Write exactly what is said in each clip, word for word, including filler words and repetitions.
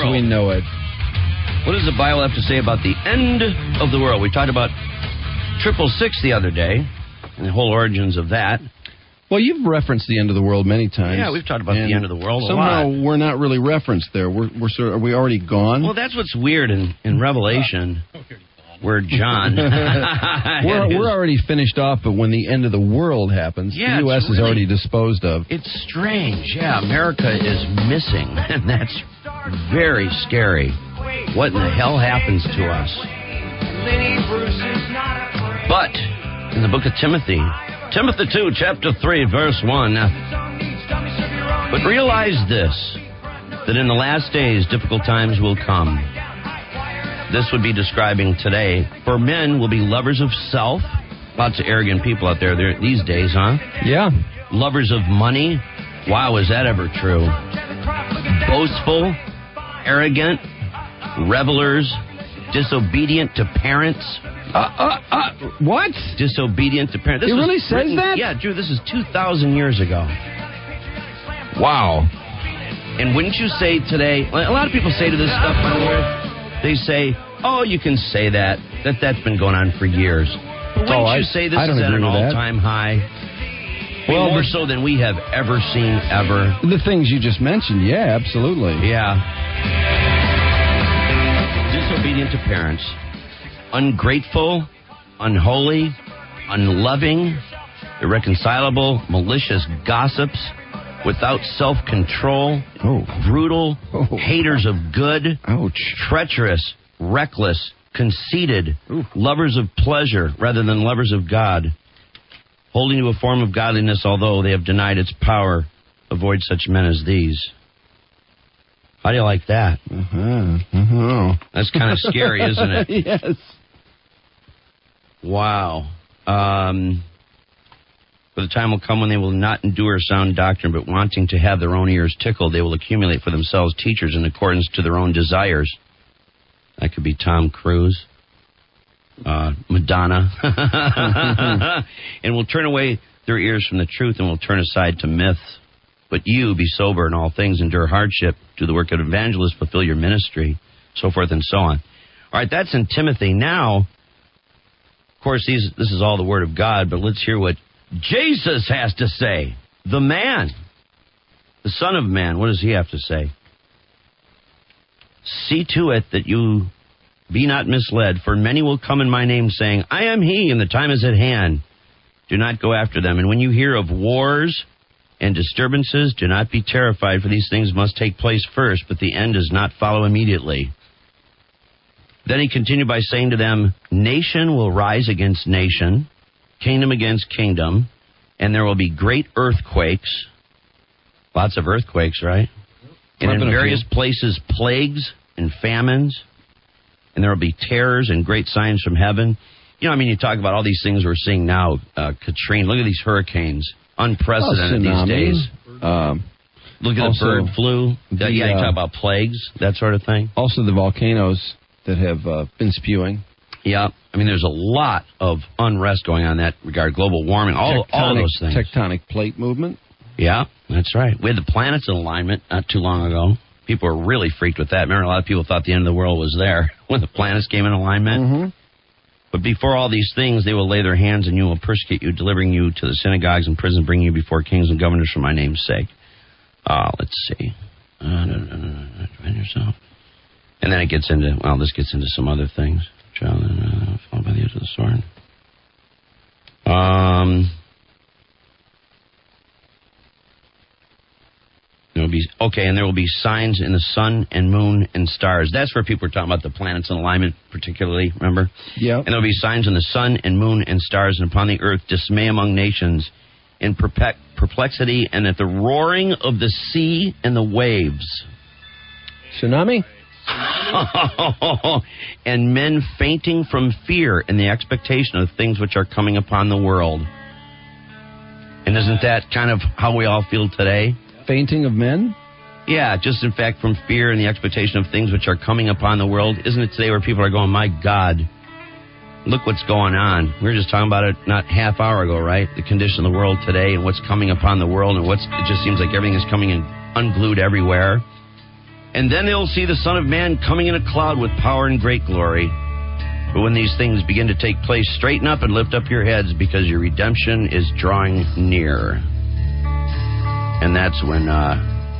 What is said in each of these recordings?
world. we know it. What does the Bible have to say about the end of the world? We talked about triple six the other day and the whole origins of that. Well, you've referenced the end of the world many times. Yeah, we've talked about the end of the world a somehow lot. we're not really referenced there. We're, we're sort of, are we already gone? Well, that's what's weird in, in Revelation, where John... we're, we're already finished off, but when the end of the world happens, yeah, the U S really, is already disposed of. It's strange. Yeah, America is missing, and that's very scary. What in the hell happens to us? But in the book of Timothy, Timothy two, chapter three, verse one, but realize this, that in the last days difficult times will come. This would be describing today. For men will be lovers of self. Lots of arrogant people out there, there these days, huh? Yeah. Lovers of money. Wow, is that ever true? Boastful, arrogant, revelers, disobedient to parents. Uh, uh, uh, what? Disobedient to parents. This It really was says written, that? Yeah, Drew, this is two thousand years ago. Wow. And wouldn't you say today, a lot of people say to this stuff, by the way, they say, oh, you can say that, that that's been going on for years. But wouldn't oh, you I, say this I is at an with all-time that. high? Well, more the, so than we have ever seen, ever. The things you just mentioned, yeah, absolutely. Yeah. Disobedient to parents, ungrateful, unholy, unloving, irreconcilable, malicious gossips, without self-control, oh. brutal, oh. haters of good, ouch, treacherous, reckless, conceited, Ooh. lovers of pleasure rather than lovers of God, holding to a form of godliness, although they have denied its power. Avoid such men as these. How do you like that? Uh-huh. Uh-huh. That's kind of scary, isn't it? Yes. Wow. Um, for the time will come when they will not endure sound doctrine, but wanting to have their own ears tickled, they will accumulate for themselves teachers in accordance to their own desires. That could be Tom Cruise, uh, Madonna, and will turn away their ears from the truth and will turn aside to myths. But you, be sober in all things, endure hardship, do the work of evangelist, fulfill your ministry, so forth and so on. All right, that's in Timothy. Now, of course, these, this is all the Word of God, but let's hear what Jesus has to say. The man, the Son of Man, what does he have to say? See to it that you be not misled, for many will come in my name, saying, I am he, and the time is at hand. Do not go after them. And when you hear of wars and disturbances, do not be terrified, for these things must take place first, but the end does not follow immediately. Then he continued by saying to them, nation will rise against nation, kingdom against kingdom, and there will be great earthquakes. Lots of earthquakes, right? And in various places, plagues and famines, and there will be terrors and great signs from heaven. You know, I mean, you talk about all these things we're seeing now. Uh, Katrina, look at these hurricanes. Unprecedented oh, these days. Um, look at also, the bird flu. The, yeah, you uh, talk about plagues, that sort of thing. Also the volcanoes that have uh, been spewing. Yeah, I mean, there's a lot of unrest going on in that regard. Global warming, all, tectonic, all of those things. Tectonic plate movement. Yeah, that's right. We had the planets in alignment not too long ago. People were really freaked with that. Remember, a lot of people thought the end of the world was there when the planets came in alignment. Mm-hmm. But before all these things, they will lay their hands on you and will persecute you, delivering you to the synagogues and prisons, bringing you before kings and governors for my name's sake. Uh, let's see. Uh, no, no, no, no, defend yourself. And then it gets into, well, this gets into some other things. Child, uh, followed by the edge of the sword. Um... There will be, okay, and there will be signs in the sun and moon and stars. That's where people are talking about the planets in alignment, particularly, remember? Yeah. And there will be signs in the sun and moon and stars, and upon the earth dismay among nations, in perplexity, and at the roaring of the sea and the waves. Tsunami? And men fainting from fear in the expectation of things which are coming upon the world. And isn't that kind of how we all feel today? Fainting of men? Yeah, just in fact from fear and the expectation of things which are coming upon the world. Isn't it today where people are going, my God, look what's going on. We were just talking about it not half hour ago, right? The condition of the world today and what's coming upon the world and what's, it just seems like everything is coming in unglued everywhere. And then they'll see the Son of Man coming in a cloud with power and great glory. But when these things begin to take place, straighten up and lift up your heads, because your redemption is drawing near. And that's when, uh,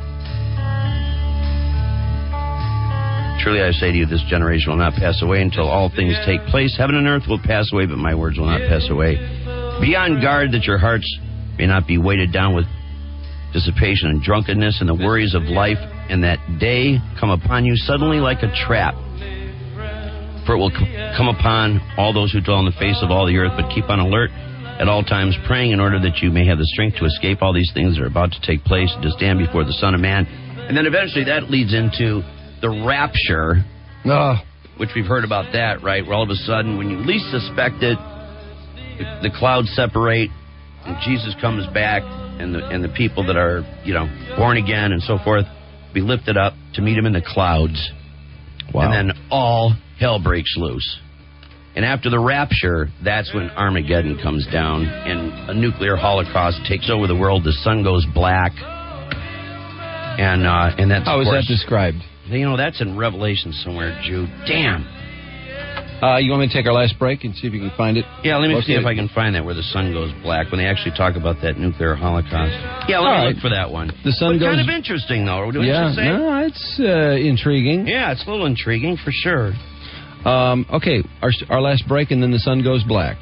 truly I say to you, this generation will not pass away until all things take place. Heaven and earth will pass away, but my words will not pass away. Be on guard that your hearts may not be weighted down with dissipation and drunkenness and the worries of life, and that day come upon you suddenly like a trap. For it will come upon all those who dwell on the face of all the earth, but keep on alert at all times, praying in order that you may have the strength to escape all these things that are about to take place and to stand before the Son of Man. And then eventually that leads into the rapture, oh. which we've heard about that, right? Where all of a sudden, when you least suspect it, the, the clouds separate, and Jesus comes back, and the and the people that are, you know, born again and so forth, be lifted up to meet him in the clouds. Wow. And then all hell breaks loose. And after the rapture, that's when Armageddon comes down and a nuclear holocaust takes over the world. The sun goes black. And uh, and that's, how is that described? You know, that's in Revelation somewhere, Jude. Damn. Uh, you want me to take our last break and see if you can find it? Yeah, let me okay. see if I can find that where the sun goes black, when they actually talk about that nuclear holocaust. Yeah, let All me right. look for that one. The sun but goes... kind of interesting, though. What yeah, you say? no, it's uh, intriguing. Yeah, it's a little intriguing, for sure. Um, okay, our our last break, and then the sun goes black.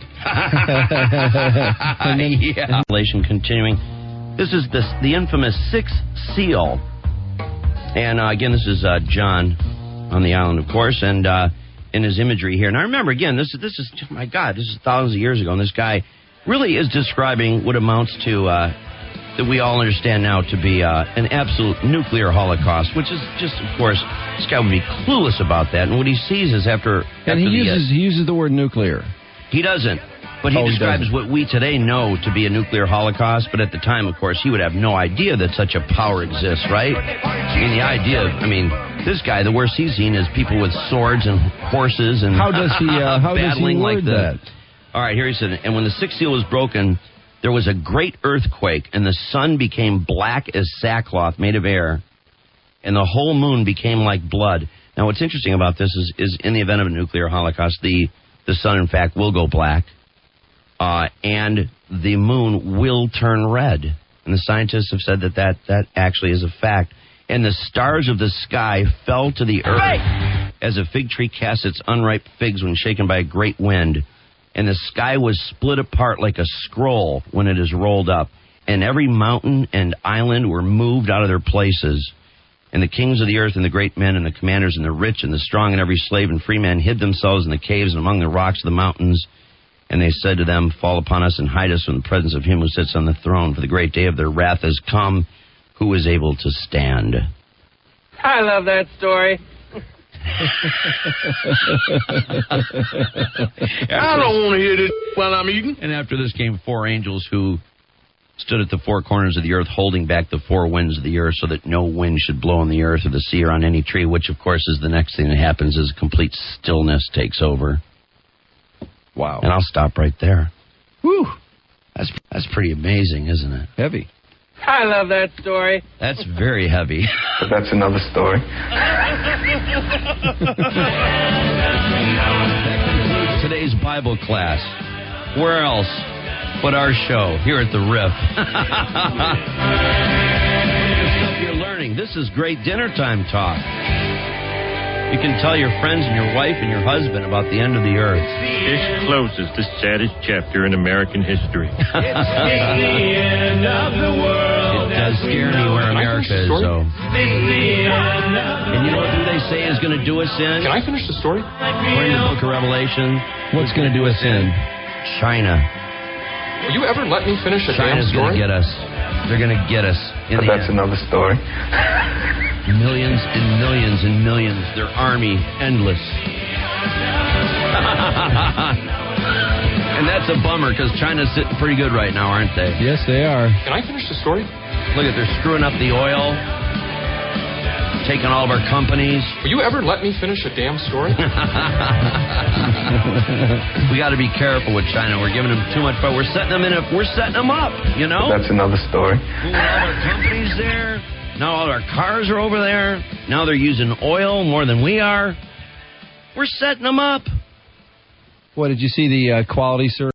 and then, yeah. Revelation continuing. This is the, the infamous sixth seal. And uh, again, this is uh, John on the island, of course, and uh, in his imagery here. And I remember, again, this is, this is, my God, this is thousands of years ago, and this guy really is describing what amounts to, uh, that we all understand now to be uh, an absolute nuclear holocaust, which is just, of course, this guy would be clueless about that. And what he sees is after... And after he, the, uses, uh, he uses the word nuclear. He doesn't. But he oh, describes he what we today know to be a nuclear holocaust, but at the time, of course, he would have no idea that such a power exists, right? I mean, the idea of, I mean, this guy, the worst he's seen is people with swords and horses and how does he uh, how does he word like the, that? All right, here he said, and when the sixth seal was broken, there was a great earthquake, and the sun became black as sackcloth made of air, and the whole moon became like blood. Now, what's interesting about this is, is in the event of a nuclear holocaust, the, the sun, in fact, will go black. Uh, and the moon will turn red. And the scientists have said that, that that actually is a fact. And the stars of the sky fell to the earth hey! as a fig tree casts its unripe figs when shaken by a great wind. And the sky was split apart like a scroll when it is rolled up. And every mountain and island were moved out of their places. And the kings of the earth and the great men and the commanders and the rich and the strong and every slave and free man hid themselves in the caves and among the rocks of the mountains. And they said to them, fall upon us and hide us from the presence of him who sits on the throne, for the great day of their wrath has come. Who is able to stand? I love that story. I don't want to hear this while I'm eating. And after this came four angels who stood at the four corners of the earth, holding back the four winds of the earth so that no wind should blow on the earth or the sea or on any tree, which, of course, is the next thing that happens is complete stillness takes over. Wow. And I'll stop right there. Whew. That's that's pretty amazing, isn't it? Heavy. I love that story. That's very heavy. But that's another story. Today's Bible class. Where else but our show here at the Riff? The stuff you're learning. This is great dinner time talk. You can tell your friends and your wife and your husband about the end of the earth. This closes the saddest chapter in American history. It's the end of the world. It does scare me where America is, though. And you know who they say is going to do us in? Can I finish the story? According to the book of Revelation, what's going to do us in? China. Will you ever let me finish a China's damn story? going to get us. They're going to get us. In But the that's end. another story. Millions and millions and millions. Their army, endless. And that's a bummer, because China's sitting pretty good right now, aren't they? Yes, they are. Can I finish the story? Look at, they're screwing up the oil, taking all of our companies. Will you ever let me finish a damn story? We got to be careful with China. We're giving them too much, but we're setting them in. A, we're setting them up. You know. But that's another story. Moving all of our companies there. Now all our cars are over there. Now they're using oil more than we are. We're setting them up. What, did you see the uh, quality survey?